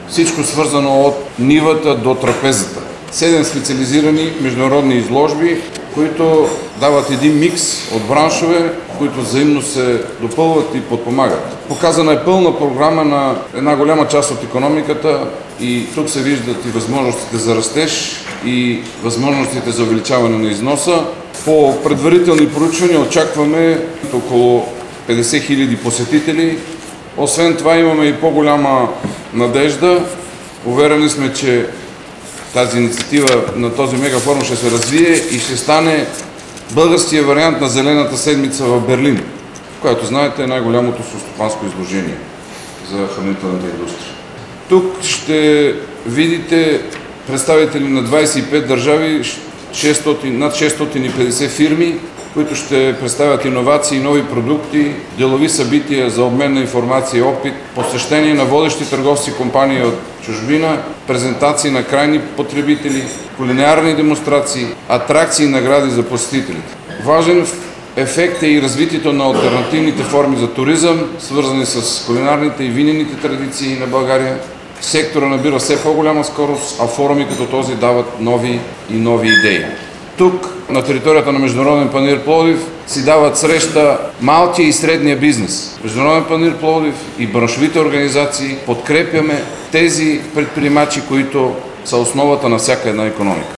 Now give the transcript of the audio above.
Всичко свързано от нивата до трапезата. 7 специализирани международни изложби, които дават един микс от браншове, които взаимно се допълват и подпомагат. Показана е пълна програма на една голяма част от икономиката и тук се виждат и възможностите за растеж и възможностите за увеличаване на износа. По предварителни проучвания очакваме около 50 000 посетители. Освен това имаме и по-голяма надежда. Уверени сме, че тази инициатива на този мегафорум ще се развие и ще стане българския вариант на Зелената седмица в Берлин, която, знаете, е най-голямото селскостопанско изложение за хранителната индустрия. Тук ще видите представители на 25 държави, над 650 фирми, които ще представят иновации, нови продукти, делови събития за обмен на информация и опит, посещение на водещи търговски компании от чужбина, презентации на крайни потребители, кулинарни демонстрации, атракции и награди за посетителите. Важен ефект е и развитието на алтернативните форми за туризъм, свързани с кулинарните и винените традиции на България. Сектора набира все по-голяма скорост, а форуми като този дават нови идеи. Тук, на територията на Международен панаир Пловдив, си дават среща малкия и средния бизнес. Международен панаир Пловдив и браншовите организации подкрепяме тези предприемачи, които са основата на всяка една икономика.